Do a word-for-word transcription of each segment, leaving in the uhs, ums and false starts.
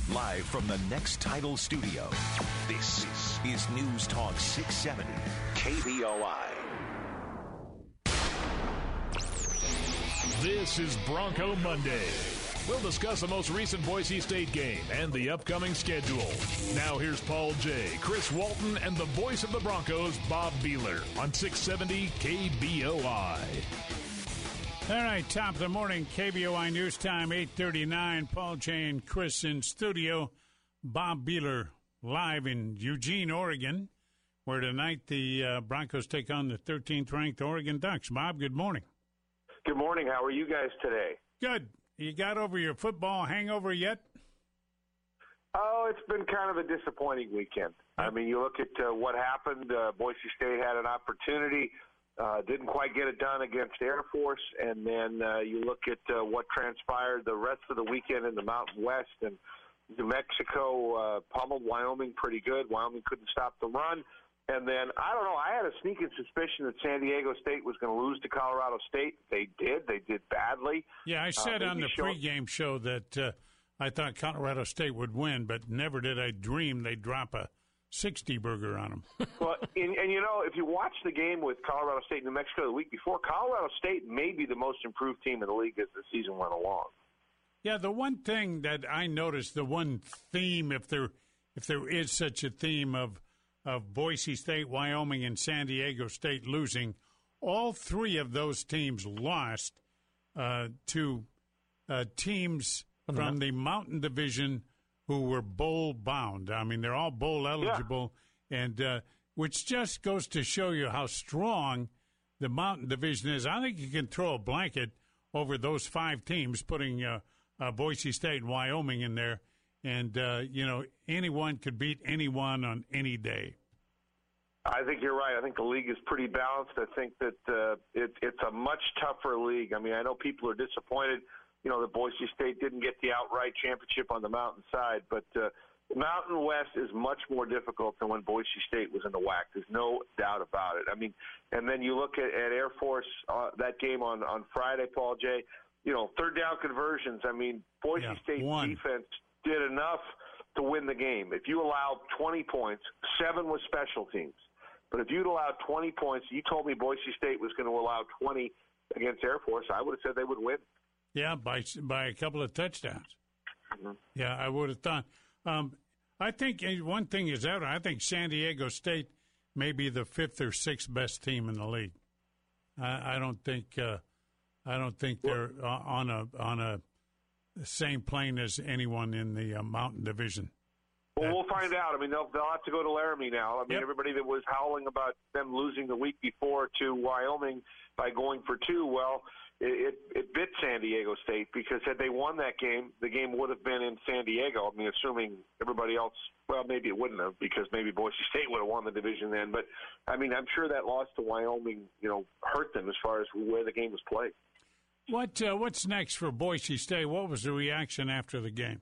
Live from the Next Title Studio, this is News Talk six seventy K B O I. This is Bronco Monday. We'll discuss the most recent Boise State game and the upcoming schedule. Now here's Paul Jay, Chris Walton, and the voice of the Broncos, Bob Beeler, on six seventy K B O I. All right, top of the morning, K B O I News Time, eight thirty-nine. Paul Jay and Chris in studio. Bob Beeler live in Eugene, Oregon, where tonight the uh, Broncos take on the thirteenth ranked Oregon Ducks. Bob, good morning. Good morning. How are you guys today? Good. You got over your football hangover yet? Oh, it's been kind of a disappointing weekend. I mean, you look at uh, what happened. Uh, Boise State had an opportunity, uh, didn't quite get it done against Air Force, and then uh, you look at uh, what transpired the rest of the weekend in the Mountain West, and New Mexico uh, pummeled Wyoming pretty good. Wyoming couldn't stop the run. And then, I don't know, I had a sneaking suspicion that San Diego State was going to lose to Colorado State. They did. They did badly. Yeah, I said uh, on the show- pregame show that uh, I thought Colorado State would win, but never did I dream they'd drop a sixty burger on them. Well, and, and, you know, if you watch the game with Colorado State and New Mexico the week before, Colorado State may be the most improved team in the league as the season went along. Yeah, the one thing that I noticed, the one theme, if there if there is such a theme of of Boise State, Wyoming, and San Diego State losing, all three of those teams lost uh, to uh, teams from the Mountain Division who were bowl bound. I mean, they're all bowl eligible, yeah. and uh, which just goes to show you how strong the Mountain Division is. I think you can throw a blanket over those five teams, putting uh, uh, Boise State and Wyoming in there. And, uh, you know, anyone could beat anyone on any day. I think you're right. I think the league is pretty balanced. I think that uh, it, it's a much tougher league. I mean, I know people are disappointed, you know, that Boise State didn't get the outright championship on the Mountain side. But uh, the Mountain West is much more difficult than when Boise State was in the W A C. There's no doubt about it. I mean, and then you look at, at Air Force, uh, that game on, on Friday, Paul Jay, you know, third down conversions. I mean, Boise yeah, State one. defense did enough to win the game. If you allowed twenty points, seven was special teams. But if you'd allowed twenty points, you told me Boise State was going to allow twenty against Air Force, I would have said they would win. Yeah, by by a couple of touchdowns. Mm-hmm. Yeah, I would have thought. Um, I think one thing is out. I think San Diego State may be the fifth or sixth best team in the league. I, I don't think. Uh, I don't think they're on a on a same plane as anyone in the uh, Mountain Division. Well, we'll find out. I mean, they'll, they'll have to go to Laramie now. I mean, yep. everybody that was howling about them losing the week before to Wyoming by going for two, well, it, it, it bit San Diego State because had they won that game, the game would have been in San Diego. I mean, assuming everybody else, well, maybe it wouldn't have because maybe Boise State would have won the division then. But, I mean, I'm sure that loss to Wyoming, you know, hurt them as far as where the game was played. What uh, What's next for Boise State? What was the reaction after the game?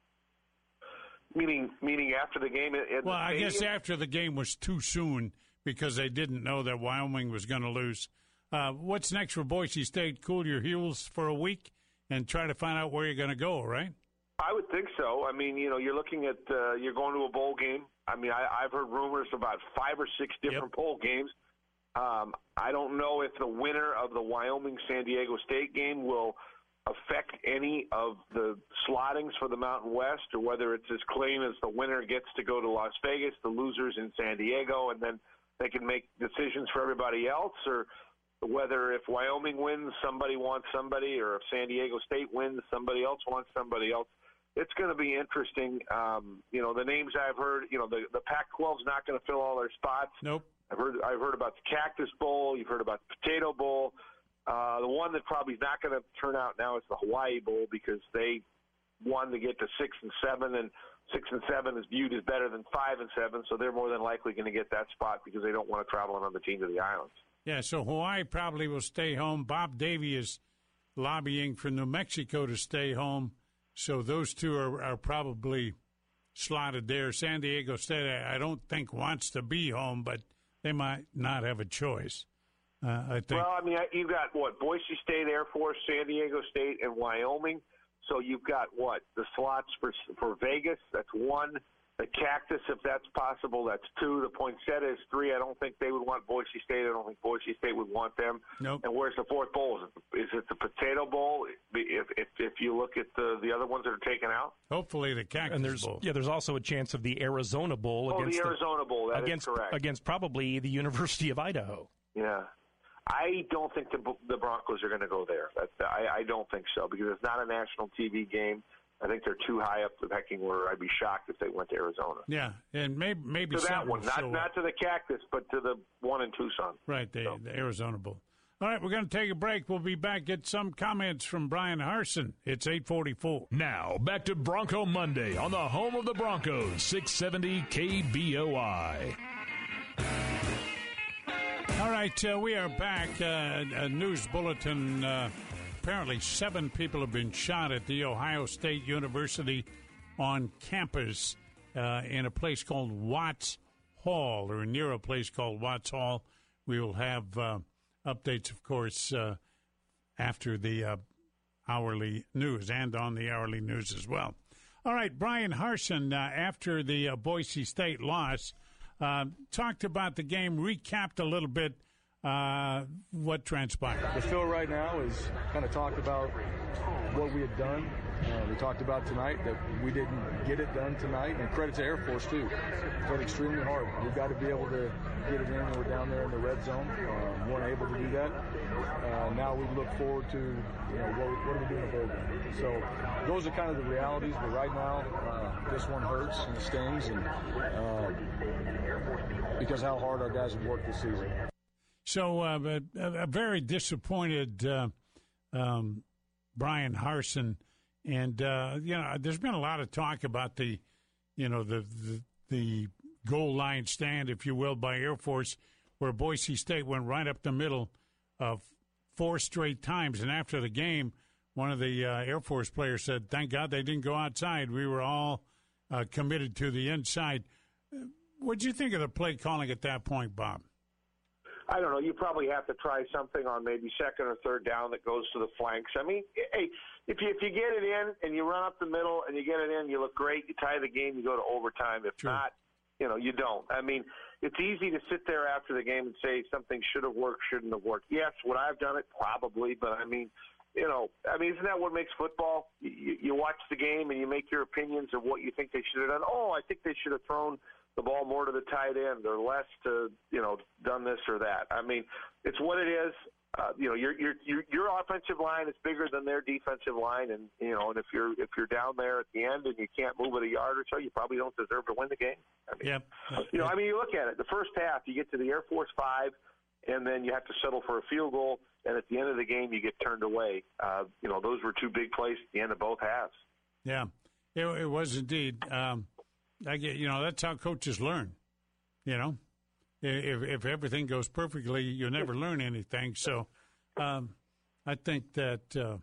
Meaning, meaning after the game? At well, the I guess after the game was too soon because they didn't know that Wyoming was going to lose. Uh, what's next for Boise State? Cool your heels for a week and try to find out where you're going to go, right? I would think so. I mean, you know, you're looking at uh, you're going to a bowl game. I mean, I, I've heard rumors about five or six different yep. bowl games. Um, I don't know if the winner of the Wyoming-San Diego State game will affect any of the slottings for the Mountain West, or whether it's as clean as the winner gets to go to Las Vegas, the losers in San Diego, and then they can make decisions for everybody else, or whether if Wyoming wins, somebody wants somebody, or if San Diego State wins, somebody else wants somebody else. It's going to be interesting. Um, you know, the names I've heard, you know, the, the Pac twelve is not going to fill all their spots. Nope. I've heard I've heard about the Cactus Bowl. You've heard about the Potato Bowl. Uh, the one that probably is not going to turn out now is the Hawaii Bowl because they won to get to six and seven, and six and seven is viewed as better than five and seven, so they're more than likely going to get that spot because they don't want to travel another team to the islands. Yeah, so Hawaii probably will stay home. Bob Davie is lobbying for New Mexico to stay home, so those two are, are probably slotted there. San Diego State, I don't think wants to be home, but they might not have a choice. Uh, I think. Well, I mean, you've got, what, Boise State, Air Force, San Diego State, and Wyoming. So you've got what? The slots for for Vegas, that's one. The Cactus, if that's possible, that's two. The Poinsettia is three. I don't think they would want Boise State. I don't think Boise State would want them. Nope. And where's the fourth bowl? Is it, is it the Potato Bowl? If, if if you look at the the other ones that are taken out, hopefully the Cactus and there's, Bowl. Yeah, there's also a chance of the Arizona Bowl. Oh, against the Arizona the, Bowl. That against, is correct. Against probably the University of Idaho. Yeah. I don't think the the Broncos are going to go there. That's, I, I don't think so because it's not a national T V game. I think they're too high up the pecking order. I'd be shocked if they went to Arizona. Yeah, and maybe maybe to that one, not so, not to the Cactus, but to the one in Tucson. Right, the, so. the Arizona Bowl. All right, we're going to take a break. We'll be back. Get some comments from Brian Harsin. It's eight forty-four. Now, back to Bronco Monday on the home of the Broncos, six seventy K B O I. All right, uh, we are back. Uh, a news bulletin. Uh, apparently, seven people have been shot at the Ohio State University on campus uh, in a place called Watts Hall, or near a place called Watts Hall. We will have uh, updates, of course, uh, after the uh, hourly news and on the hourly news as well. All right, Brian Harsin, uh, after the uh, Boise State loss, uh, talked about the game, recapped a little bit uh, what transpired. The feel right now is kind of talked about what we had done. Uh, we talked about tonight that we didn't get it done tonight, and credit to Air Force, too. Played extremely hard. We've got to be able to get it in when we're down there in the red zone. Um, weren't able to do that. Uh, now we look forward to, you know, what, what are we doing in bowl game? So those are kind of the realities, but right now uh, this one hurts and it stings, and uh, because how hard our guys have worked this season. So uh, a, a very disappointed uh, um, Brian Harsin. And, uh, you know, there's been a lot of talk about the, you know, the, the the goal line stand, if you will, by Air Force, where Boise State went right up the middle of four straight times. And after the game, one of the uh, Air Force players said, thank God they didn't go outside. We were all uh, committed to the inside. What did you think of the play calling at that point, Bob? I don't know. You probably have to try something on maybe second or third down that goes to the flanks. I mean, hey, if you if you get it in and you run up the middle and you get it in, you look great. You tie the game, you go to overtime. If True. not, you know, you don't. I mean, it's easy to sit there after the game and say something should have worked, shouldn't have worked. Yes, would I have done it? Probably. But, I mean, you know, I mean, isn't that what makes football? You, you watch the game and you make your opinions of what you think they should have done. Oh, I think they should have thrown the ball more to the tight end or less to, you know, done this or that. I mean, it's what it is. Uh, you know, your your your your offensive line is bigger than their defensive line, and you know, and if you're if you're down there at the end and you can't move it a yard or so, you probably don't deserve to win the game. I mean, yeah. You know, I mean, you look at it. The first half, you get to the Air Force five, and then you have to settle for a field goal, and at the end of the game, you get turned away. Uh, you know, those were two big plays at the end of both halves. Yeah, it, it was indeed. Um, I get, you know, that's how coaches learn. You know, if if everything goes perfectly, you never learn anything. So, um, I think that uh,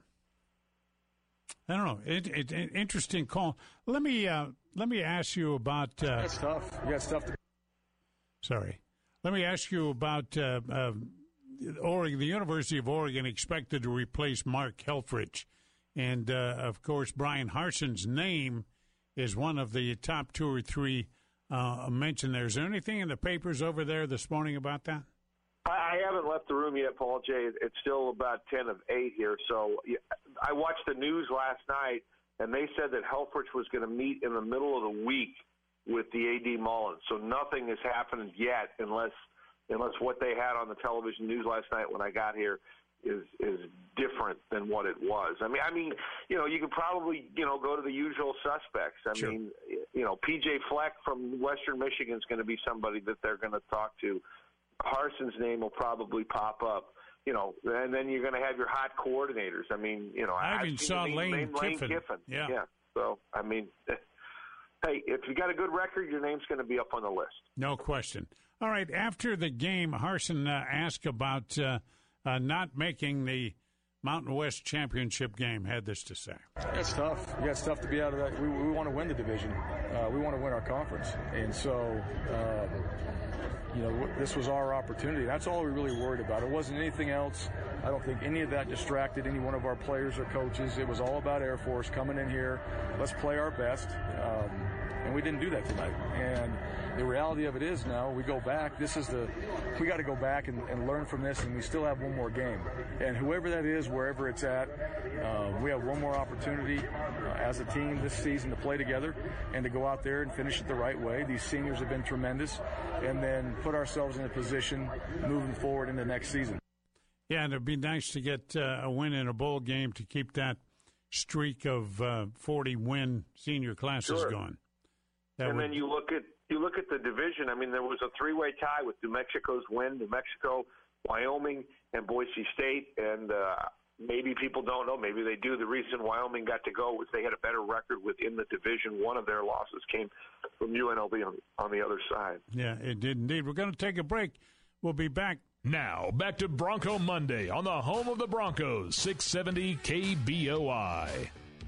I don't know. It, it, it, interesting call. Let me uh, let me ask you about. Uh, That's tough. You got stuff to. Sorry. Let me ask you about uh, uh, Oregon. The University of Oregon expected to replace Mark Helfrich, and uh, of course, Brian Harsin's name is one of the top two or three uh, mentioned there. Is there anything in the papers over there this morning about that? I haven't left the room yet, Paul J. It's still about ten of eight here. So I watched the news last night, and they said that Helfrich was going to meet in the middle of the week with the A D Mullen. So nothing has happened yet unless unless what they had on the television news last night when I got here is is different than what it was. I mean, I mean, you know, you could probably, you know, go to the usual suspects. I sure. mean, you know, P J Fleck from Western Michigan is going to be somebody that they're going to talk to. Harsin's name will probably pop up, you know, and then you're going to have your hot coordinators. I mean, you know, I even saw name, Lane, name Kiffin. Lane Kiffin. Yeah. yeah. So, I mean, hey, if you got a good record, your name's going to be up on the list. No question. All right. After the game, Harsin uh, asked about uh, uh, not making the Mountain West Championship game. Had this to say. It's tough. You got stuff to be out of that. We, we want to win the division. Uh, we want to win our conference. And so, uh, you know, this was our opportunity. That's all we really worried about. It wasn't anything else. I don't think any of that distracted any one of our players or coaches. It was all about Air Force coming in here. Let's play our best. Um, and we didn't do that tonight. And the reality of it is now we go back. This is the, we got to go back and, and learn from this, and we still have one more game. And whoever that is, wherever it's at, uh, we have one more opportunity uh, as a team this season to play together and to go out there and finish it the right way. These seniors have been tremendous, and then put ourselves in a position moving forward into next season. Yeah, and it'd be nice to get uh, a win in a bowl game to keep that streak of uh, forty-win senior classes sure. going. That and would... then you look at you look at the division. I mean, there was a three-way tie with New Mexico's win, New Mexico, Wyoming, and Boise State. And uh, maybe people don't know. Maybe they do. The reason Wyoming got to go was they had a better record within the division. One of their losses came from U N L V on, on the other side. Yeah, it did indeed. We're going to take a break. We'll be back. Now, back to Bronco Monday on the home of the Broncos, six seventy K B O I.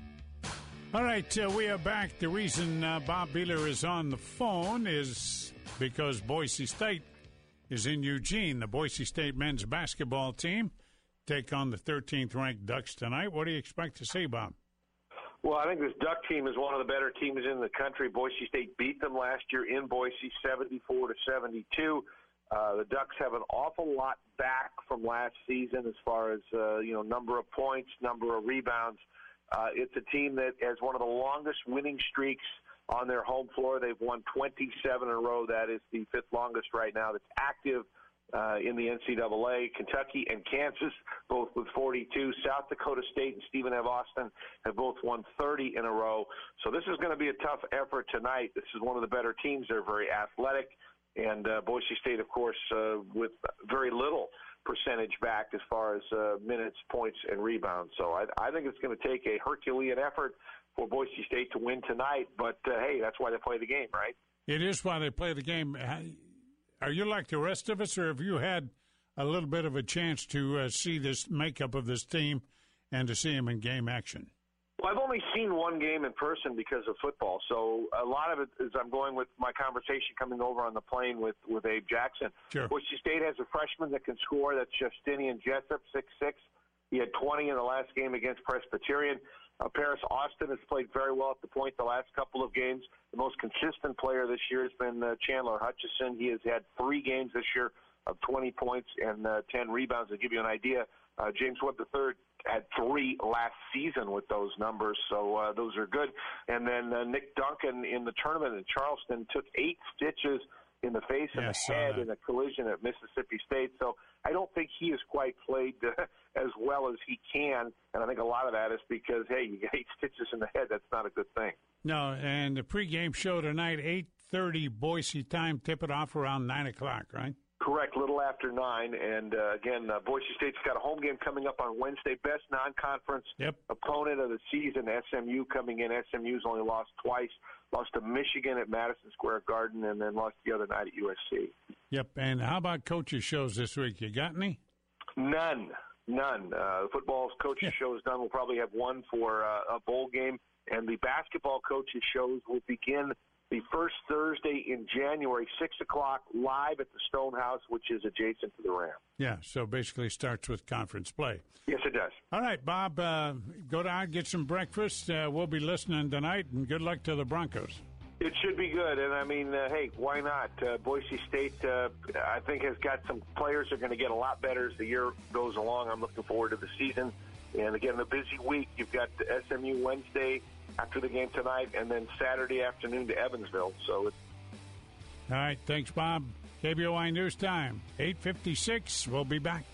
All right, uh, we are back. The reason uh, Bob Beeler is on the phone is because Boise State is in Eugene. The Boise State men's basketball team take on the thirteenth-ranked Ducks tonight. What do you expect to see, Bob? Well, I think this Duck team is one of the better teams in the country. Boise State beat them last year in Boise, seventy-four to seventy-two. Uh, the Ducks have an awful lot back from last season as far as, uh, you know, number of points, number of rebounds. Uh, it's a team that has one of the longest winning streaks on their home floor. They've won twenty-seven in a row. That is the fifth longest right now that's active uh, in the N C double A. Kentucky and Kansas, both with forty-two. South Dakota State and Stephen F. Austin have both won thirty in a row. So this is going to be a tough effort tonight. This is one of the better teams. They're very athletic. And uh, Boise State, of course, uh, with very little percentage back as far as uh, minutes, points, and rebounds. So I, I think it's going to take a Herculean effort for Boise State to win tonight. But, uh, hey, that's why they play the game, right? It is why they play the game. Are you like the rest of us, or have you had a little bit of a chance to uh, see this makeup of this team and to see them in game action? Well, I've only seen one game in person because of football, so a lot of it is I'm going with my conversation coming over on the plane with, with Abe Jackson. Sure. Boise State has a freshman that can score. That's Justinian Jessup, six six. He had twenty in the last game against Presbyterian. Uh, Paris Austin has played very well at the point the last couple of games. The most consistent player this year has been uh, Chandler Hutchison. He has had three games this year of twenty points and uh, ten rebounds. To give you an idea, uh, James Webb the third had three last season with those numbers, so uh, those are good. And then uh, Nick Duncan in the tournament in Charleston took eight stitches in the face and yes, the head uh, in a collision at Mississippi State. So I don't think he has quite played uh, as well as he can, and I think a lot of that is because, hey, you get eight stitches in the head. That's not a good thing. No, and the pregame show tonight, eight thirty Boise time, tip it off around nine o'clock, right? Correct, little after nine. And, uh, again, uh, Boise State's got a home game coming up on Wednesday. Best non-conference yep. opponent of the season, S M U coming in. S M U's only lost twice. Lost to Michigan at Madison Square Garden and then lost the other night at U S C. Yep, and how about coaches' shows this week? You got any? None, none. Uh, the football coaches' yeah. show is done. We'll probably have one for uh, a bowl game. And the basketball coaches' shows will begin the first Thursday in January, six o'clock, live at the Stonehouse, which is adjacent to the Ram. Yeah, so basically starts with conference play. Yes, it does. All right, Bob, uh, go down, get some breakfast. Uh, we'll be listening tonight, and good luck to the Broncos. It should be good, and I mean, uh, hey, why not? Uh, Boise State, uh, I think, has got some players that are going to get a lot better as the year goes along. I'm looking forward to the season. And, again, a busy week. You've got S M U Wednesday after the game tonight, and then Saturday afternoon to Evansville. So it's all right, thanks, Bob. K B O I News Time, eight fifty-six. We'll be back.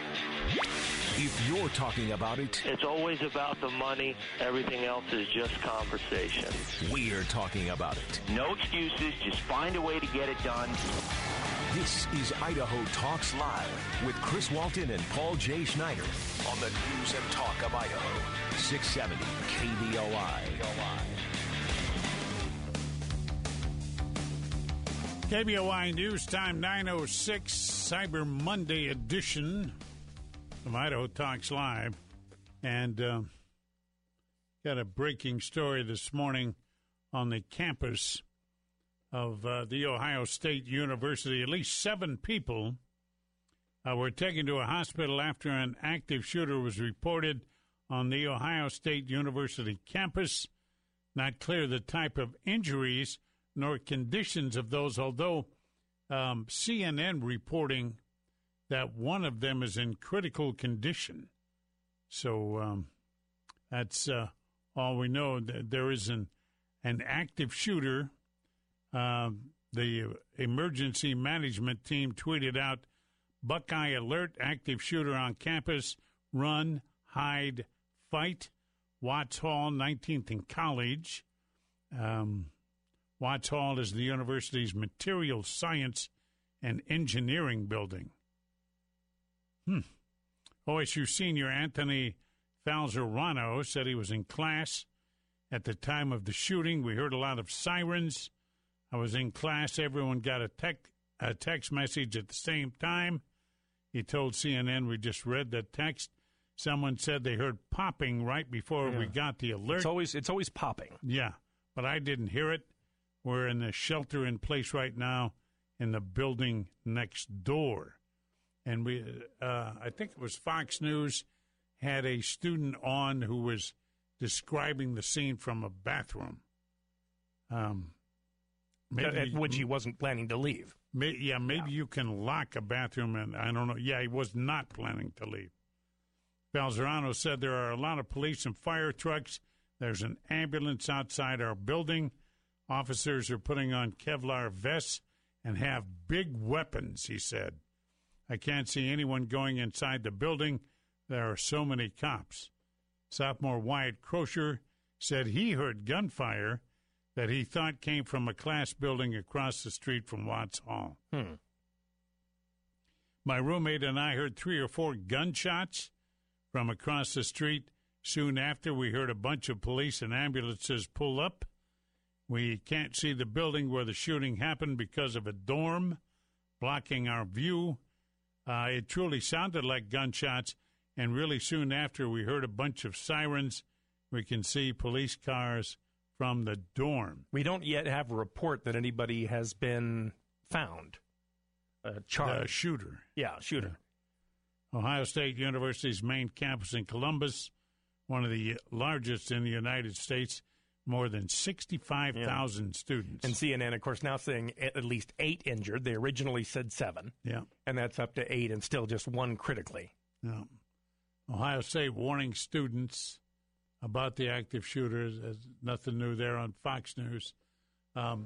If you're talking about it, it's always about the money. Everything else is just conversation. We're talking about it. No excuses. Just find a way to get it done. This is Idaho Talks Live with Chris Walton and Paul J. Schneider on the News and Talk of Idaho, six seventy K B O I. K B O I News Time, nine oh six, Cyber Monday edition of Idaho Talks Live. And uh, got a breaking story this morning on the campus of uh, the Ohio State University. At least seven people uh, were taken to a hospital after an active shooter was reported on the Ohio State University campus. Not clear the type of injuries nor conditions of those, although um, C N N reporting that one of them is in critical condition. So um, that's uh, all we know. There is an, an active shooter. Uh, the emergency management team tweeted out, Buckeye alert, active shooter on campus, run, hide, fight. Watts Hall, nineteenth and College. Um, Watts Hall is the university's material science and engineering building. Hmm. O S U senior Anthony Falzerano said he was in class at the time of the shooting. We heard a lot of sirens. I was in class. Everyone got a, tec- a text message at the same time. He told C N N, we just read the text. Someone said they heard popping right before yeah. we got the alert. It's always it's always popping. Yeah, but I didn't hear it. We're in the shelter in place right now in the building next door. And we, uh, I think it was Fox News, had a student on who was describing the scene from a bathroom. Um, maybe, At which he wasn't planning to leave. May, yeah, maybe yeah. you can lock a bathroom, and I don't know. Yeah, he was not planning to leave. Falzerano said there are a lot of police and fire trucks. There's an ambulance outside our building. Officers are putting on Kevlar vests and have big weapons, he said. I can't see anyone going inside the building. There are so many cops. Sophomore Wyatt Crosher said he heard gunfire that he thought came from a class building across the street from Watts Hall. Hmm. My roommate and I heard three or four gunshots from across the street. Soon after, we heard a bunch of police and ambulances pull up. We can't see the building where the shooting happened because of a dorm blocking our view. Uh, it truly sounded like gunshots, and really soon after, we heard a bunch of sirens. We can see police cars from the dorm. We don't yet have a report that anybody has been found. Uh, charged. The shooter. Yeah, shooter. Yeah. Ohio State University's main campus in Columbus, one of the largest in the United States, more than sixty-five thousand yeah. students. And C N N, of course, now saying at least eight injured. They originally said seven. Yeah. And that's up to eight and still just one critically. Yeah. Ohio State warning students about the active shooters. There's nothing new there on Fox News. Um,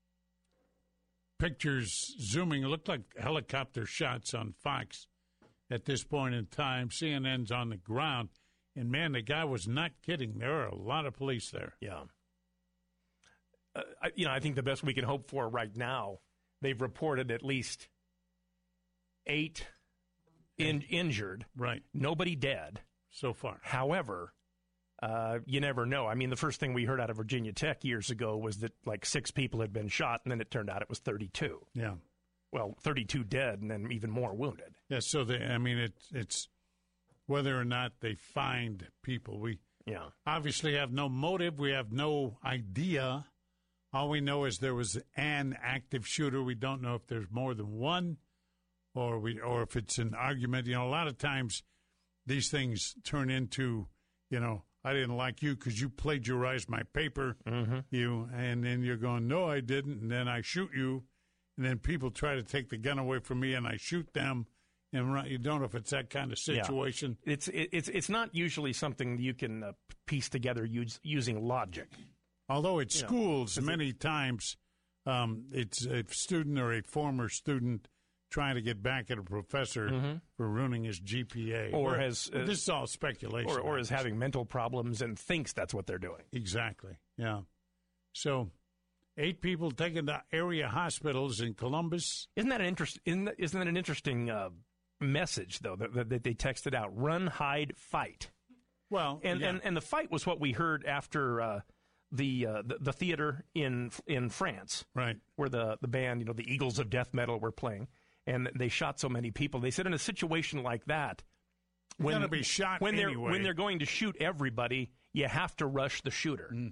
pictures zooming, it looked like helicopter shots on Fox at this point in time. C N N's on the ground. And, man, the guy was not kidding. There are a lot of police there. Yeah. Uh, I, you know, I think the best we can hope for right now, they've reported at least eight in, injured. Right. Nobody dead. So far. However, uh, you never know. I mean, the first thing we heard out of Virginia Tech years ago was that, like, six people had been shot, and then it turned out it was thirty-two. Yeah. Well, thirty-two dead and then even more wounded. Yeah, so, they, I mean, it, it's... whether or not they find people. We yeah. obviously have no motive. We have no idea. All we know is there was an active shooter. We don't know if there's more than one or we or if it's an argument. You know, a lot of times these things turn into, you know, I didn't like you because you plagiarized my paper. Mm-hmm. You and then you're going, no, I didn't. And then I shoot you. And then people try to take the gun away from me and I shoot them. And you don't know if it's that kind of situation. Yeah. It's it's it's not usually something you can uh, piece together use, using logic. Although at you schools, know, many it, times, um, it's a student or a former student trying to get back at a professor mm-hmm. for ruining his G P A. Or, or has... Uh, this is all speculation. Or, or is having mental problems and thinks that's what they're doing. Exactly, yeah. So... eight people taken to area hospitals in Columbus. Isn't that an interest? Isn't that, isn't that an interesting uh, message though that, that they texted out? Run, hide, fight. Well, and yeah. and, and the fight was what we heard after uh, the, uh, the the theater in in France, right? Where the the band, you know, the Eagles of Death Metal were playing, and they shot so many people. They said in a situation like that, when be shot when anyway. they're when they're going to shoot everybody, you have to rush the shooter. Mm-hmm.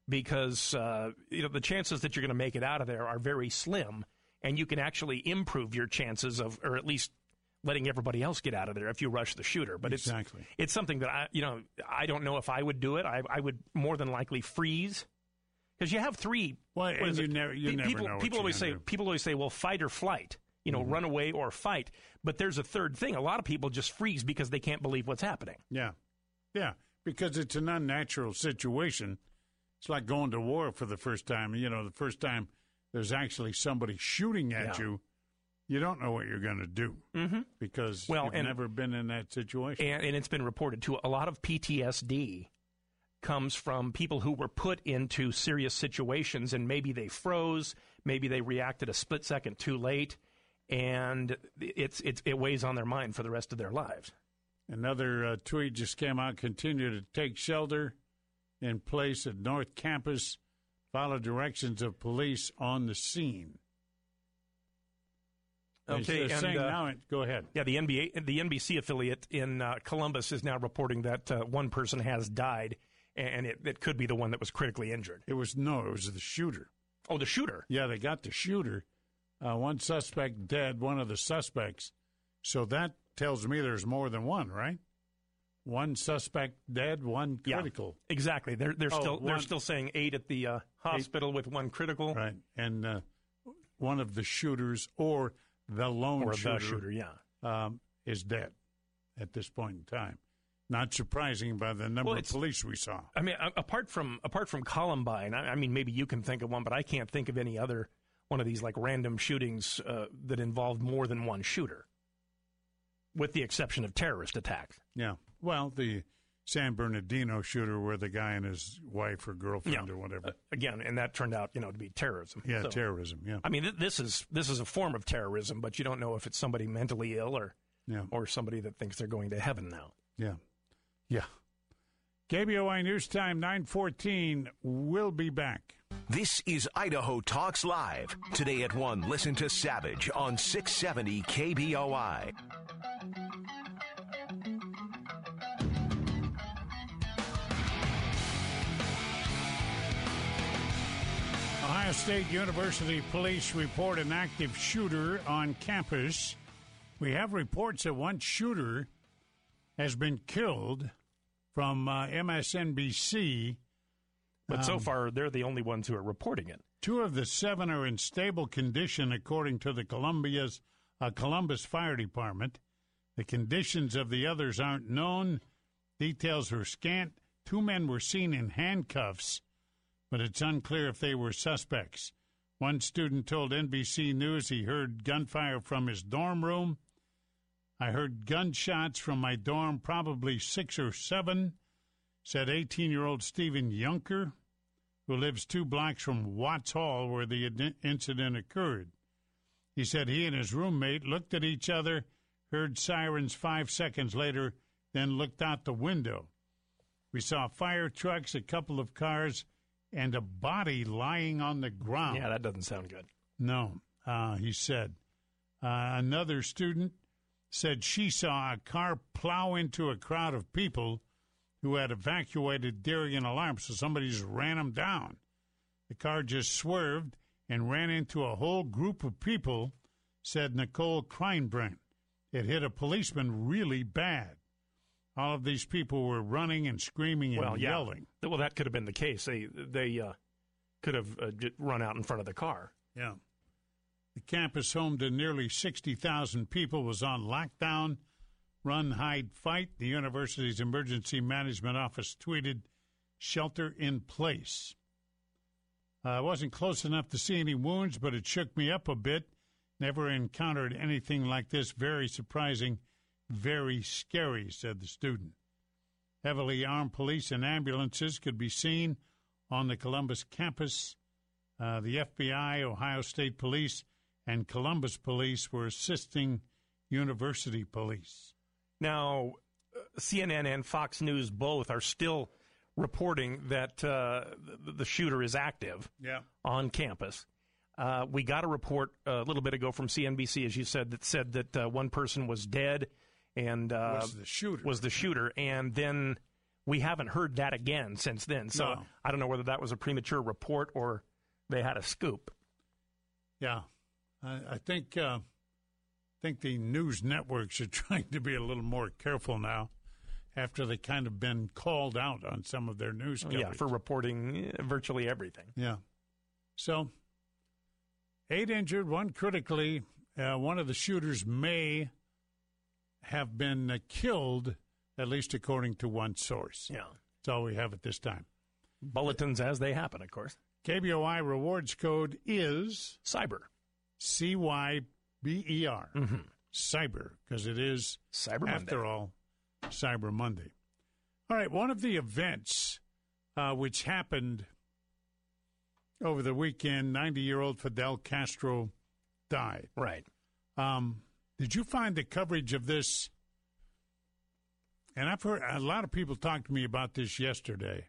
because uh, you know the chances that you're going to make it out of there are very slim, and you can actually improve your chances of, or at least letting everybody else get out of there if you rush the shooter. But exactly. it's it's something that I you know I don't know if I would do it. I, I would more than likely freeze, because you have three. Well, and you never you people, never know. People always say do. people always say, well, fight or flight. You know, mm-hmm. run away or fight. But there's a third thing. A lot of people just freeze because they can't believe what's happening. Yeah. Yeah. Because it's an unnatural situation. It's like going to war for the first time. You know, the first time there's actually somebody shooting at yeah. you, you don't know what you're going to do mm-hmm. because well, you've and, never been in that situation. And, and it's been reported, too, a lot of P T S D comes from people who were put into serious situations, and maybe they froze, maybe they reacted a split second too late, and it's, it's it weighs on their mind for the rest of their lives. Another uh, tweet just came out. Continue to take shelter in place at North Campus. Follow directions of police on the scene. Okay, and, saying uh, now, go ahead. Yeah, the N B A, the N B C affiliate in uh, Columbus is now reporting that uh, one person has died, and it, it could be the one that was critically injured. It was no, it was the shooter. Oh, the shooter. Yeah, they got the shooter. Uh, one suspect dead, one of the suspects. So that tells me there's more than one, right? One suspect dead, one critical. Yeah, exactly. They're they're oh, still one, they're still saying eight at the uh, hospital eight. with one critical. Right, and uh, one of the shooters or the lone or shooter, the shooter, yeah, um, is dead at this point in time. Not surprising by the number well, of police we saw. I mean, apart from apart from Columbine, I, I mean, maybe you can think of one, but I can't think of any other one of these like random shootings uh, that involved more than one shooter, with the exception of terrorist attacks. Yeah, well, the San Bernardino shooter, where the guy and his wife or girlfriend yeah. or whatever, uh, again, and that turned out, you know, to be terrorism. Yeah, so, terrorism. Yeah, I mean, th- this is this is a form of terrorism, but you don't know if it's somebody mentally ill or yeah. or somebody that thinks they're going to heaven now. Yeah, yeah. K B O I News Time nine fourteen. We'll be back. This is Idaho Talks Live. Today at one, listen to Savage on six seventy K B O I. Ohio State University police report an active shooter on campus. We have reports that one shooter has been killed from uh, M S N B C. But um, so far, they're the only ones who are reporting it. Two of the seven are in stable condition, according to the Columbia's uh, Columbus Fire Department. The conditions of the others aren't known. Details are scant. Two men were seen in handcuffs, but it's unclear if they were suspects. One student told N B C News he heard gunfire from his dorm room. I heard gunshots from my dorm, probably six or seven, said eighteen-year-old Stephen Yunker, who lives two blocks from Watts Hall, where the in- incident occurred. He said he and his roommate looked at each other, heard sirens five seconds later, then looked out the window. We saw fire trucks, a couple of cars, and a body lying on the ground. Yeah, that doesn't sound good. No, uh, he said. Uh, another student said she saw a car plow into a crowd of people who had evacuated during an alarm, so somebody just ran them down. The car just swerved and ran into a whole group of people, said Nicole Kreinbrand. It hit a policeman really bad. All of these people were running and screaming and well, yeah. yelling. Well, that could have been the case. They they uh, could have uh, run out in front of the car. Yeah. The campus, home to nearly sixty thousand people, was on lockdown. Run, hide, fight. The university's emergency management office tweeted, shelter in place. Uh, I wasn't close enough to see any wounds, but it shook me up a bit. Never encountered anything like this. Very surprising, very scary, said the student. Heavily armed police and ambulances could be seen on the Columbus campus. Uh, the F B I, Ohio State Police, and Columbus Police were assisting university police. Now, C N N and Fox News both are still reporting that uh, the, the shooter is active yeah. on campus. Uh, we got a report a little bit ago from C N B C, as you said, that said that uh, one person was dead and uh, was the shooter. Was the shooter, and then we haven't heard that again since then. So No. I don't know whether that was a premature report or they had a scoop. Yeah, I, I think uh, I think the news networks are trying to be a little more careful now after they kind of been called out on some of their news coverage. Yeah, for reporting virtually everything. Yeah. So, eight injured, one critically. Uh, one of the shooters may have been uh, killed, at least according to one source. Yeah. That's all we have at this time. Bulletins as they happen, of course. K B O I rewards code is Cyber. C Y B E R. Mm-hmm. Cyber, because it is, Cyber after Monday. all, Cyber Monday. All right, one of the events uh, which happened over the weekend, ninety-year-old Fidel Castro died. Right. Um, did you find the coverage of this? And I've heard a lot of people talk to me about this yesterday,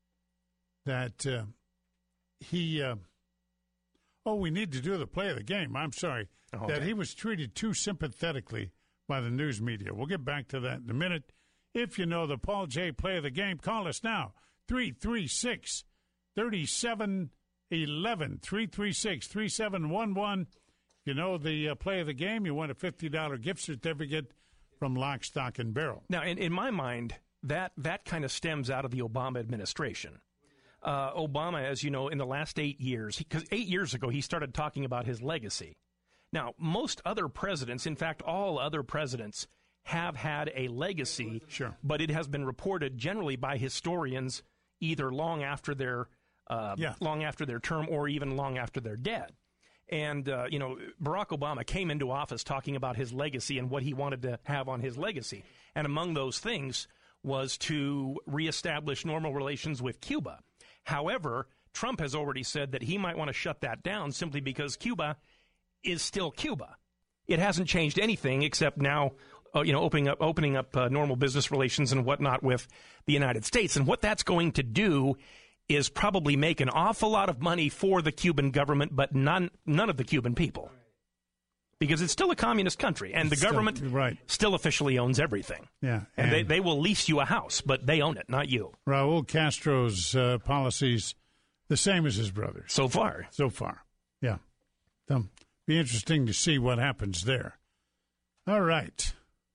that uh, he, uh, oh, we need to do the play of the game. I'm sorry. Okay. That he was treated too sympathetically by the news media. We'll get back to that in a minute. If you know the Paul J. play of the game, call us now. three three six, three seven one one. three three six, three seven one one. If you know the uh, play of the game, you want a fifty dollars gift certificate from Lock, Stock, and Barrel. Now, in, in my mind, that, that kind of stems out of the Obama administration. Uh, Obama, as you know, in the last eight years, because eight years ago he started talking about his legacy. Now, most other presidents, in fact, all other presidents, have had a legacy, Sure. but it has been reported generally by historians either long after their uh, Yeah. long after their term or even long after they're dead. And, uh, you know, Barack Obama came into office talking about his legacy and what he wanted to have on his legacy. And among those things was to reestablish normal relations with Cuba. However, Trump has already said that he might want to shut that down simply because Cuba is still Cuba. It hasn't changed anything except now, uh, you know, opening up, opening up uh, normal business relations and whatnot with the United States. And what that's going to do is probably make an awful lot of money for the Cuban government, but none none of the Cuban people. Because it's still a communist country, and the Still- government right. still officially owns everything. Yeah. And, they, they will lease you a house, but they own it, not you. Raul Castro's uh, policies, the same as his brother's. So far. So far. Yeah. So, be interesting to see what happens there. All right.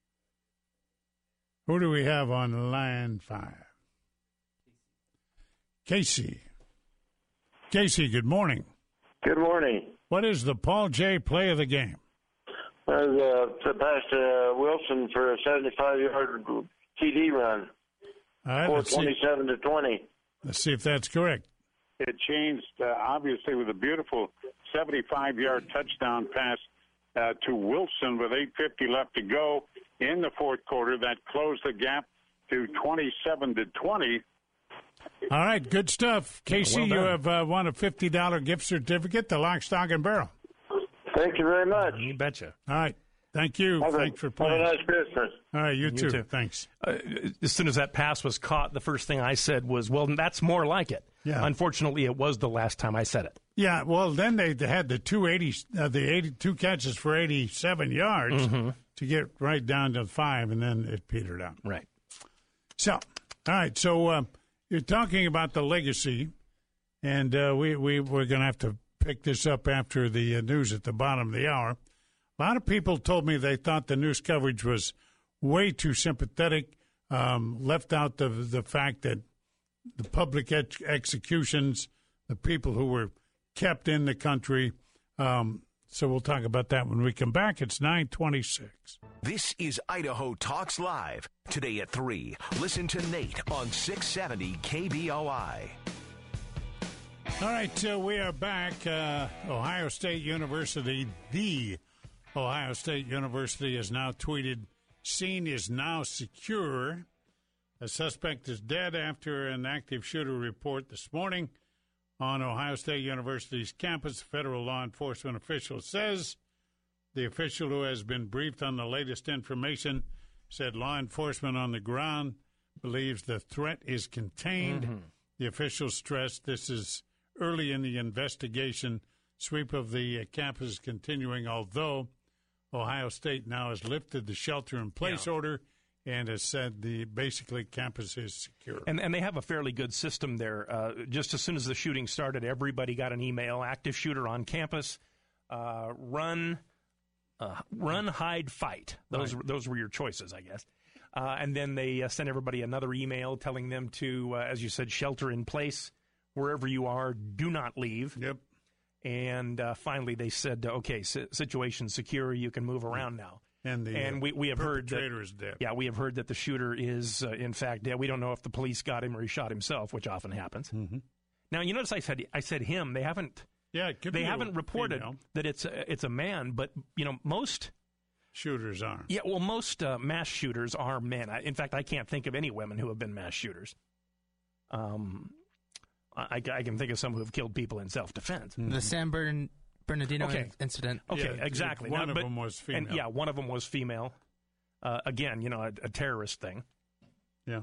Who do we have on line five? Casey. Casey, good morning. Good morning. What is the Paul J. play of the game? I was uh, passed uh, Wilson for a seventy-five-yard T D run, All right, four let's see, twenty-seven to twenty. let's see if that's correct. It changed, uh, obviously, with a beautiful seventy-five-yard touchdown pass uh, to Wilson with eight fifty left to go in the fourth quarter. That closed the gap to twenty-seven to twenty. All right, good stuff. Casey, Well you done. have uh, won a fifty dollars gift certificate to Lock, Stock, and Barrel. Thank you very much. You betcha. All right. Thank you. Have a- Thanks for Have a playing. nice Christmas. All right, you, You too. too. Thanks. Uh, as soon as that pass was caught, the first thing I said was, well, that's more like it. Yeah. Unfortunately, it was the last time I said it. Yeah, well, then they they had the two eighty, uh, the eighty-two catches for eighty-seven yards Mm-hmm. to get right down to five, and then it petered out. Right. So, all right, so uh, you're talking about the legacy, and uh, we, we, we're going to have to pick this up after the uh, news at the bottom of the hour. A lot of people told me they thought the news coverage was way too sympathetic, um, left out the, the fact that the public ex- executions, the people who were kept in the country. Um, so we'll talk about that when we come back. It's nine twenty-six. This is Idaho Talks Live. Today at three, listen to Nate on six seventy K B O I. All right, uh, we are back. Uh, Ohio State University, the Ohio State University has now tweeted, scene is now secure. A suspect is dead after an active shooter report this morning on Ohio State University's campus. A federal law enforcement official says the official who has been briefed on the latest information said law enforcement on the ground believes the threat is contained. Mm-hmm. The official stressed this is early in the investigation. Sweep of the uh, campus is continuing, although Ohio State now has lifted the shelter-in-place Yeah. order and has said the basically campus is secure. And and they have a fairly good system there. Uh, just as soon as the shooting started, everybody got an email: active shooter on campus. Uh, run, uh, run, hide, fight. Those Right. those were your choices, I guess. Uh, and then they uh, sent everybody another email telling them to, uh, as you said, shelter in place wherever you are. Do not leave. Yep. And uh, finally, they said, "Okay, si- situation secure. You can move around now." And the and we, we have heard that perpetrator is dead. Yeah, we have heard that the shooter is uh, in fact dead. We don't know if the police got him or he shot himself, which often happens. Mm-hmm. Now, you notice I said I said him. They haven't. Yeah, it could they be a haven't reported female. that it's a, it's a man, but you know most shooters are. Yeah, well, most uh, mass shooters are men. I, in fact, I can't think of any women who have been mass shooters. Um, I, I can think of some who have killed people in self-defense. Mm-hmm. The San Bern, Bernardino Okay. incident. Okay, Yeah, exactly. one Now, of but- them was female. And, yeah, one of them was female. Uh, again, you know, a, a terrorist thing. Yeah.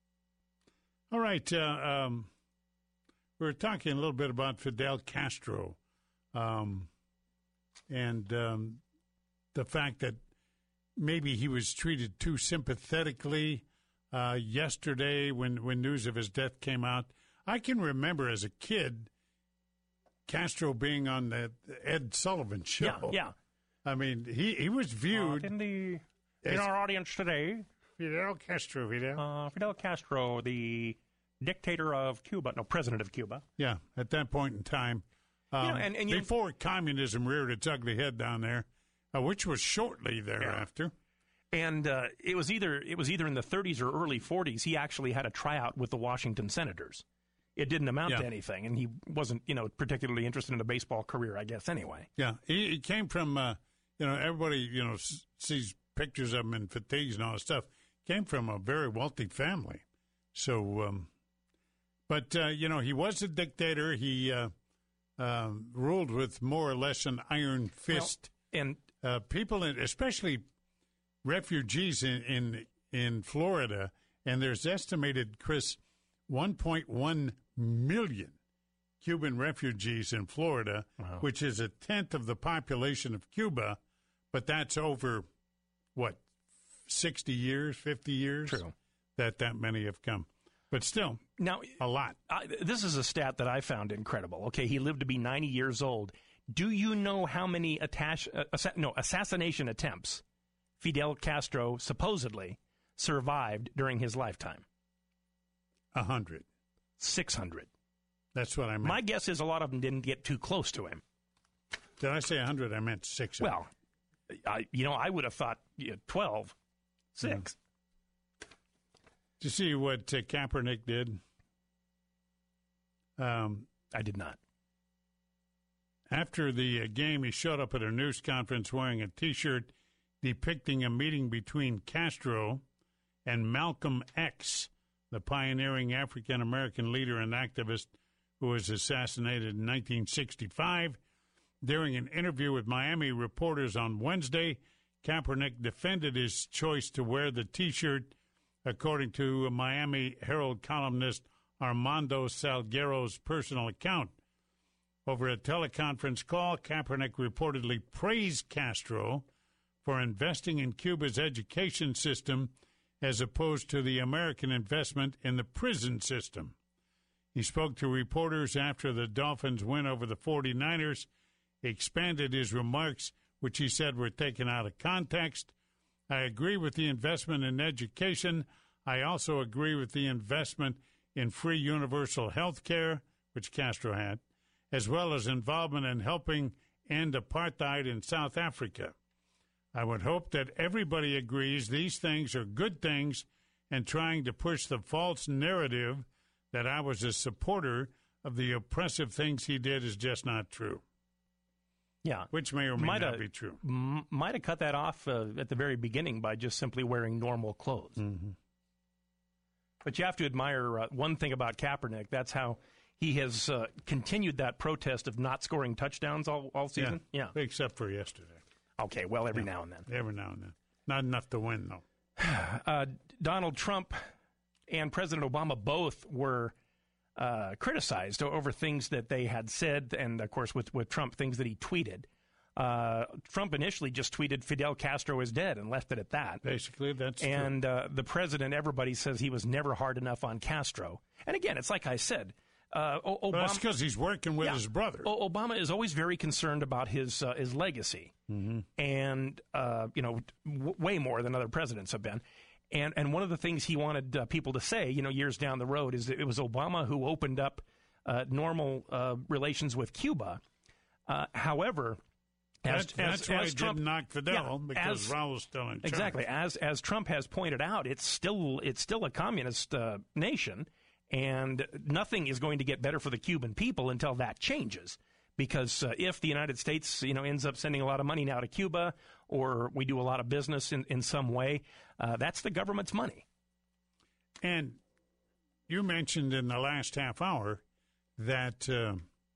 All right. Uh, um, we were talking a little bit about Fidel Castro, um, and um, the fact that maybe he was treated too sympathetically uh, yesterday when, when news of his death came out. I can remember as a kid Castro being on the Ed Sullivan show. Yeah, yeah. I mean, he, he was viewed. Uh, in the as- in our audience today, Fidel Castro, Fidel. uh, Fidel Castro, the dictator of Cuba, no, president of Cuba. Yeah, at that point in time. Um, You know, and- and you- before communism reared its ugly head down there, uh, which was shortly thereafter. And uh, it was either it was either in the thirties or early forties. He actually had a tryout with the Washington Senators. It didn't amount Yeah. to anything, and he wasn't, you know, particularly interested in a baseball career, I guess. Anyway, Yeah, he, he came from, uh, you know, everybody, you know, s- sees pictures of him in fatigues and all that stuff. Came from a very wealthy family. So, um, but, uh, you know, he was a dictator. He uh, uh, ruled with more or less an iron fist. and uh, people, in, especially refugees in, in in Florida, and there's estimated, Chris, one point one million Cuban refugees in Florida, Wow. which is a tenth of the population of Cuba, but that's over, what, sixty years, fifty years? True. That that many have come. But still, now a lot. I, this is a stat that I found incredible. Okay, he lived to be ninety years old. Do you know how many attach, uh, assa- no, assassination attempts Fidel Castro supposedly survived during his lifetime? A hundred. six hundred. That's what I meant. My guess is a lot of them didn't get too close to him. Did I say a hundred? I meant six hundred. Well, I, you know, I would have thought you know, twelve, six. Did you see what uh, Kaepernick did? Um, I did not. After the uh, game, he showed up at a news conference wearing a T-shirt depicting a meeting between Castro and Malcolm X, the pioneering African-American leader and activist who was assassinated in nineteen sixty-five. During an interview with Miami reporters on Wednesday, Kaepernick defended his choice to wear the T-shirt, according to a Miami Herald columnist Armando Salguero's personal account. Over a teleconference call, Kaepernick reportedly praised Castro for investing in Cuba's education system as opposed to the American investment in the prison system. He spoke to reporters after the Dolphins' win over the forty-niners. He expanded his remarks, which he said were taken out of context. I agree with the investment in education. I also agree with the investment in free universal health care, which Castro had, as well as involvement in helping end apartheid in South Africa. I would hope that everybody agrees these things are good things, and trying to push the false narrative that I was a supporter of the oppressive things he did is just not true. Yeah. Which may or may Might not have- be true. M- might have cut that off uh, at the very beginning by just simply wearing normal clothes. Mm-hmm. But you have to admire uh, one thing about Kaepernick. That's how he has uh, continued that protest of not scoring touchdowns all, all season. Yeah. Except for yesterday. Okay, well, every Yeah. now and then. Every now and then. Not enough to win, though. Uh, Donald Trump and President Obama both were uh, criticized over things that they had said, and, of course, with, with Trump, things that he tweeted. Uh, Trump initially just tweeted Fidel Castro is dead and left it at that. Basically, that's and true. Uh, the president, everybody says he was never hard enough on Castro. And again, it's like I said. Uh, o- Obama, well, that's because he's working with yeah, his brother. O- Obama is always very concerned about his uh, his legacy, mm-hmm. and uh, you know, w- way more than other presidents have been. And and one of the things he wanted uh, people to say, you know, years down the road, is that it was Obama who opened up uh, normal uh, relations with Cuba. Uh, however, as, that's, that's as, why as he Trump, didn't knock Fidel, yeah, because as, Raul's still in charge. Exactly. As as Trump has pointed out, it's still it's still a communist uh, nation. And nothing is going to get better for the Cuban people until that changes. Because uh, if the United States, you know, ends up sending a lot of money now to Cuba, or we do a lot of business in, in some way, uh, that's the government's money. And you mentioned in the last half hour that uh,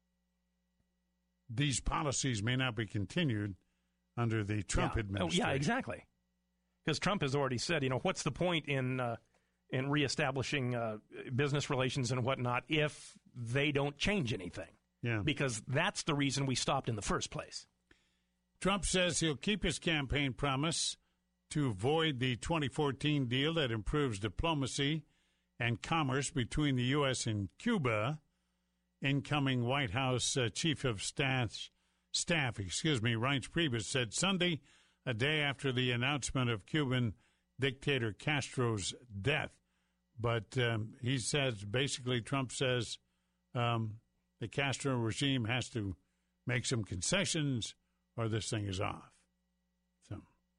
these policies may not be continued under the Trump yeah. administration. Oh, yeah, exactly. Because Trump has already said, you know, what's the point in... Uh, in reestablishing uh, business relations and whatnot if they don't change anything. Yeah. Because that's the reason we stopped in the first place. Trump says he'll keep his campaign promise to avoid the twenty fourteen deal that improves diplomacy and commerce between the U S and Cuba. Incoming White House uh, Chief of Staff, staff, excuse me, Reince Priebus said Sunday, a day after the announcement of Cuban dictator Castro's death. But um, he says, basically, Trump says um, the Castro regime has to make some concessions or this thing is off. So,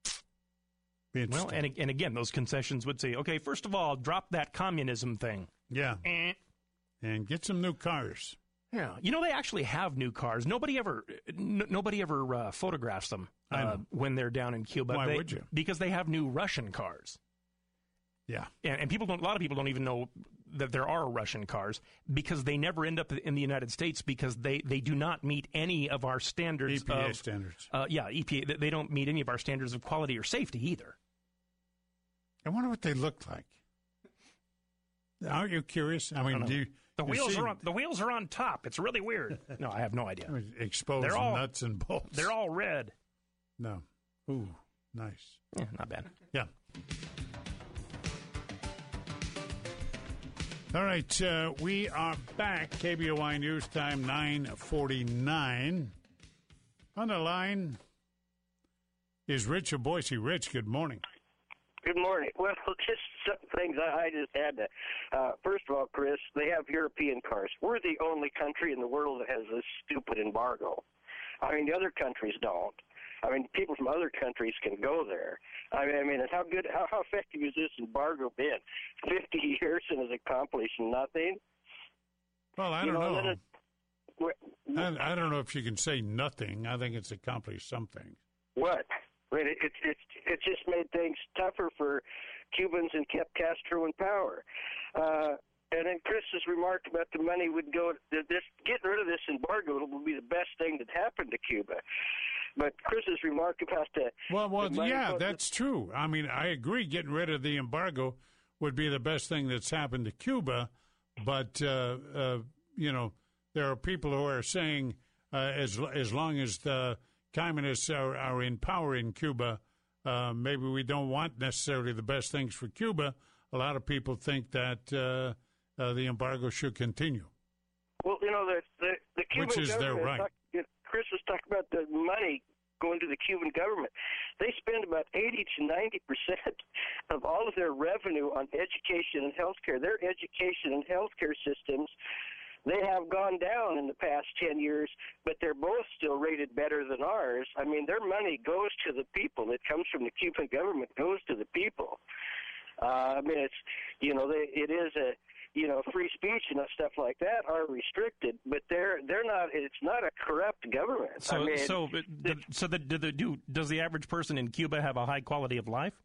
be well, and, and again, those concessions would say, okay, first of all, drop that communism thing. Yeah. Eh. And get some new cars. Yeah. You know, they actually have new cars. Nobody ever n- nobody ever uh, photographs them uh, when they're down in Cuba. Why they, would you? Because they have new Russian cars. Yeah. And, and people don't. A lot of people don't even know that there are Russian cars because they never end up in the United States because they, they do not meet any of our standards. E P A of, standards. Uh, yeah, E P A. They don't meet any of our standards of quality or safety either. I wonder what they look like. Aren't you curious? I mean, I do you, the you wheels see, are on the wheels are on top. It's really weird. No, I have no idea. Exposed they're all, nuts and bolts. They're all red. No. Ooh, nice. Yeah, not bad. Yeah. All right, uh, we are back. K B O I News Time, nine forty-nine. On the line is Rich of Boise. Rich, good morning. Good morning. Well, just some things I just had to. Uh, first of all, Chris, they have European cars. We're the only country in the world that has this stupid embargo. I mean, the other countries don't. I mean, people from other countries can go there. I mean, I mean, how good, how, how effective has this embargo been? Fifty years and has accomplished nothing. Well, I you don't know. know. It, I, I don't know if you can say nothing. I think it's accomplished something. What? I mean, it, it, it, it just made things tougher for Cubans and kept Castro in power. Uh, and then Chris's remark about the money would go, this getting rid of this embargo will be the best thing that happened to Cuba. But Chris's remark about the well, well, the yeah, that's true. I mean, I agree. Getting rid of the embargo would be the best thing that's happened to Cuba. But uh, uh, you know, there are people who are saying uh, as as long as the communists are, are in power in Cuba, uh, maybe we don't want necessarily the best things for Cuba. A lot of people think that uh, uh, the embargo should continue. Well, you know, the the, the Cuban which is their government. right. Talk, you know, Chris was talking about the money going to the Cuban government. They spend about eighty to ninety percent of all of their revenue on education and healthcare. Their education and healthcare systems, they have gone down in the past ten years, but they're both still rated better than ours. I mean, their money goes to the people. It comes from the Cuban government, goes to the people. Uh, I mean, it's, you know, they, it is a, you know, free speech and stuff like that are restricted, but they're they're not. It's not a corrupt government. So, I mean, so, the, so the, do the, do does the average person in Cuba have a high quality of life?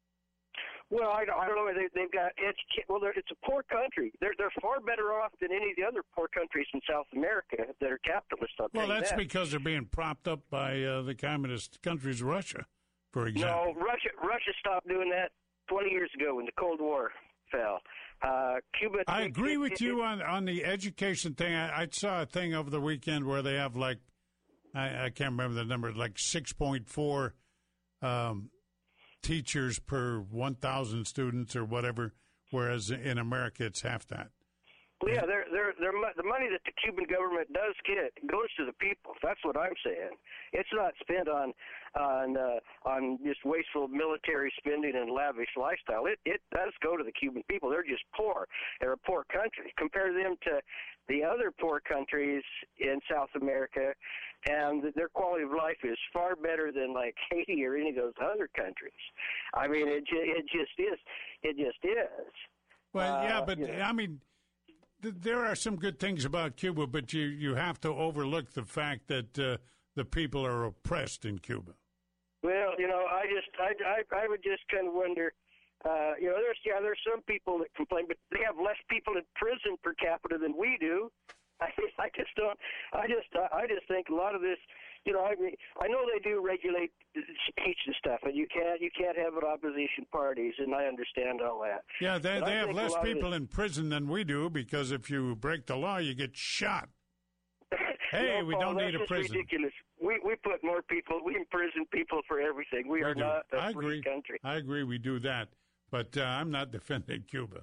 Well, I don't, I don't know. They, they've got educa- well, it's a poor country. They're they're far better off than any of the other poor countries in South America that are capitalist. I'll Well, tell you that's that. because they're being propped up by uh, the communist countries, Russia, for example. No, Russia Russia stopped doing that twenty years ago when the Cold War fell. Uh, Cuba. I agree it, with it, you on on the education thing. I, I saw a thing over the weekend where they have like, I, I can't remember the number, like six point four um, teachers per one thousand students or whatever, whereas in America it's half that. Well, yeah, they're, they're, they're, the money that the Cuban government does get goes to the people. That's what I'm saying. It's not spent on on uh, on just wasteful military spending and lavish lifestyle. It it does go to the Cuban people. They're just poor. They're a poor country. Compare them to the other poor countries in South America, and their quality of life is far better than like Haiti or any of those other countries. I mean, it it just is. It just is. Well, yeah, uh, but you know. I mean. There are some good things about Cuba, but you, you have to overlook the fact that uh, the people are oppressed in Cuba. Well, you know, I just, I, I, I would just kind of wonder, uh, you know, there's, yeah, there's some people that complain, but they have less people in prison per capita than we do. I, I just don't, I just, I just think a lot of this, you know, I mean, I know they do regulate speech and stuff, and you can't, you can't have it opposition parties, and I understand all that. Yeah, they, they have less people this, in prison than we do because if you break the law, you get shot. Hey, no, we Paul, don't need a prison. Ridiculous. We we put more people, we imprison people for everything. We, we are do. not a I free agree. country. I agree. We do that, but uh, I'm not defending Cuba.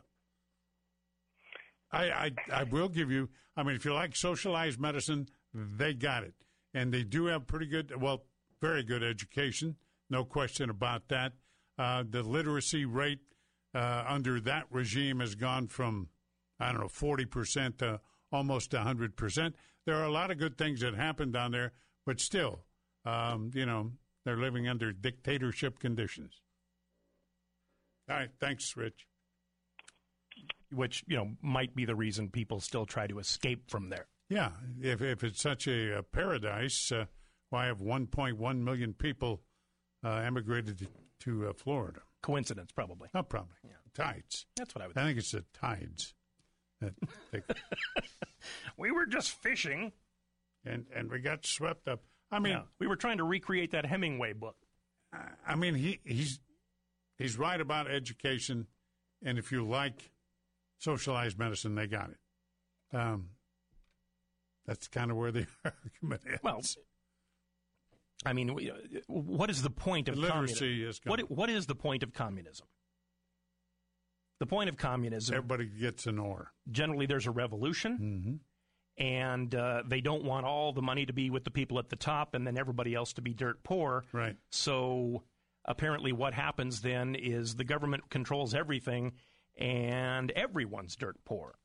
I, I I will give you. I mean, if you like socialized medicine, they got it. And they do have pretty good, well, very good education, no question about that. Uh, the literacy rate uh, under that regime has gone from, I don't know, forty percent to almost one hundred percent. There are a lot of good things that happen down there, but still, um, you know, they're living under dictatorship conditions. All right, thanks, Rich. Which, you know, might be the reason people still try to escape from there. Yeah, if if it's such a, a paradise, uh, why have one point one million people uh, emigrated to, to uh, Florida? Coincidence, probably. Not probably. Yeah. Tides. That's what I would I think. think it's the tides. That they, we were just fishing. And, and we got swept up. I mean, yeah. We were trying to recreate that Hemingway book. I mean, he he's he's right about education, and if you like socialized medicine, they got it. Um, that's kind of where the argument is. Well, I mean, what is the point of literacy communism? is gone. What what is the point of communism? The point of communism. Everybody gets an oar. Generally, there's a revolution, mm-hmm. and uh, they don't want all the money to be with the people at the top, and then everybody else to be dirt poor. Right. So apparently, what happens then is the government controls everything, and everyone's dirt poor.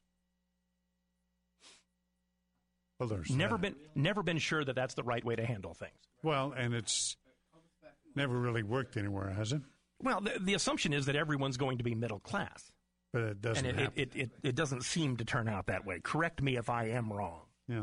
Well, there's never that. been never been sure that that's the right way to handle things. Well, and it's never really worked anywhere, has it? Well, the, the assumption is that everyone's going to be middle class. But it doesn't and it, happen. It, it, it, it doesn't seem to turn out that way. Correct me if I am wrong. Yeah.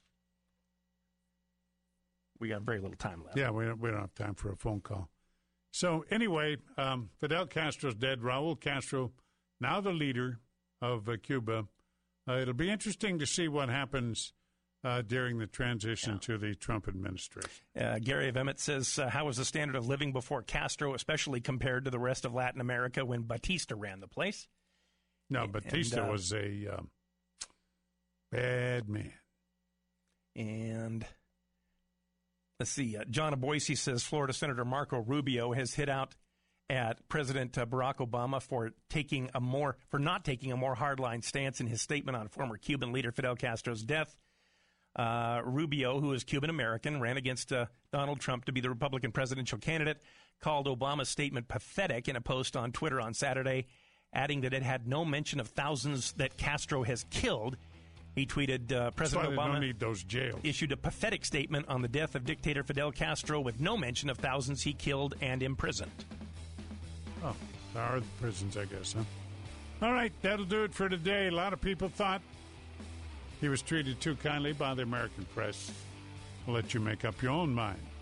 We got very little time left. Yeah, we don't, we don't have time for a phone call. So anyway, um, Fidel Castro's dead. Raul Castro, now the leader of uh, Cuba. Uh, it'll be interesting to see what happens Uh, during the transition yeah. to the Trump administration. Uh, Gary of Emmett says, uh, how was the standard of living before Castro, especially compared to the rest of Latin America when Batista ran the place? No, and, Batista uh, was a um, bad man. And let's see, uh, John of Boise says Florida Senator Marco Rubio has hit out at President uh, Barack Obama for taking a more for not taking a more hardline stance in his statement on former Cuban leader Fidel Castro's death. Uh, Rubio, who is Cuban-American, ran against uh, Donald Trump to be the Republican presidential candidate, called Obama's statement pathetic in a post on Twitter on Saturday, adding that it had no mention of thousands that Castro has killed. He tweeted, uh, President That's why Obama they don't need those jails. issued a pathetic statement on the death of dictator Fidel Castro with no mention of thousands he killed and imprisoned. Oh, there are the prisons, I guess, huh? All right, that'll do it for today. A lot of people thought he was treated too kindly by the American press. I'll let you make up your own mind.